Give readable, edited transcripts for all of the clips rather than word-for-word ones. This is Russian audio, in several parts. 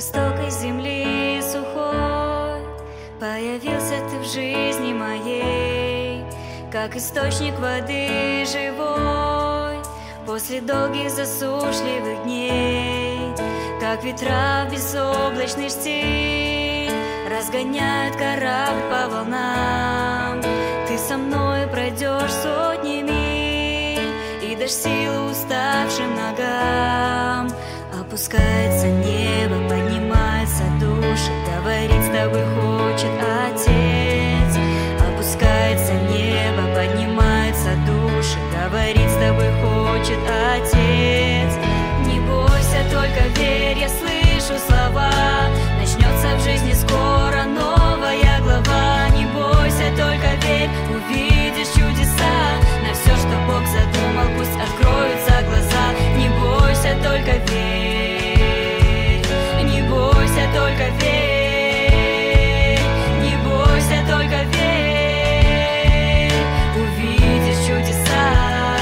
востокой земли сухой появился ты в жизни моей, как источник воды живой после долгих засушливых дней, как ветра в безоблачный штиль разгоняют корабль по волнам. Ты со мной пройдешь сотни миль и дашь силу уставшим ногам. Опускается небо, поднимается душа, говорить с тобой хочет Отец. Опускается небо, поднимается душа, говорить с тобой хочет Отец. Не бойся, только верь, я слышу слова. Начнется в жизни скоро новая глава. Не бойся, только верь, увидишь чудеса. На все, что Бог задумал, пусть откроются глаза. Не бойся, только верь. Не бойся, только верь. Не бойся, только верь. Увидишь чудеса.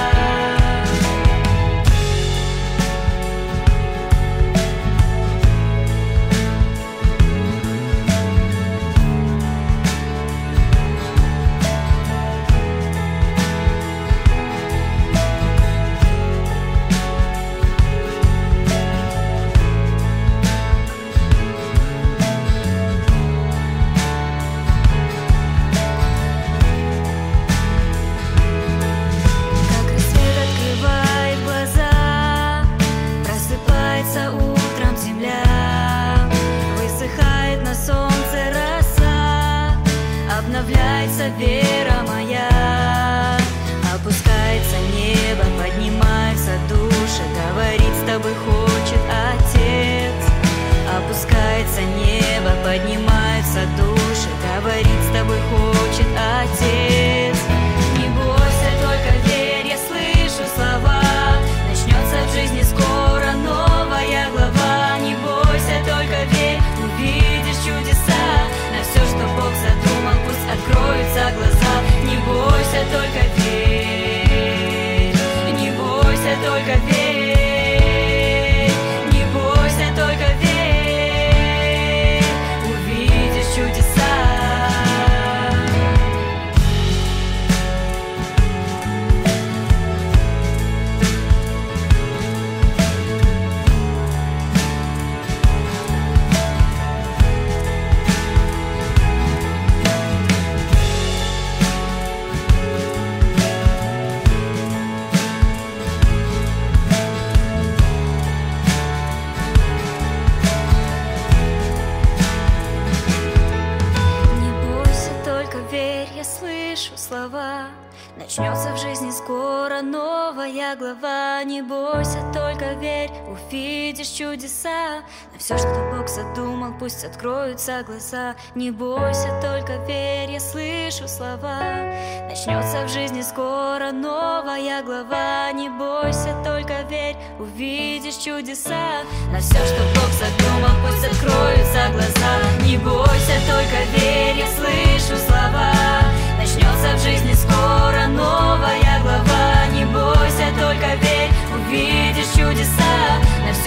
Обновляется вера моя, опускается небо, поднимается душа, говорить с тобой хочет Отец. Опускается небо, поднимается душа, говорить с тобой хочет Отец. Не бойся, только верь, я слышу слова. Начнется в жизни скоро новая глава. Не бойся, только верь, увидишь чудеса. На все, что Бог задумал, пусть откроются глаза. Не бойся, только верь. Не бойся, только верь. Не бойся, только верь. Увидишь чудеса. Слова. Начнется в жизни скоро новая глава. Не бойся, только верь, увидишь чудеса. На все, что Бог задумал, пусть откроются глаза. Не бойся, только верь, я слышу слова. Начнется в жизни скоро новая глава. Не бойся, только верь, увидишь чудеса. На все, что Бог задумал, пусть откроются глаза. Не бойся, только верь, я слышу слова. Начнется в жизни скоро новая глава. Не бойся, только верь, увидишь чудеса. На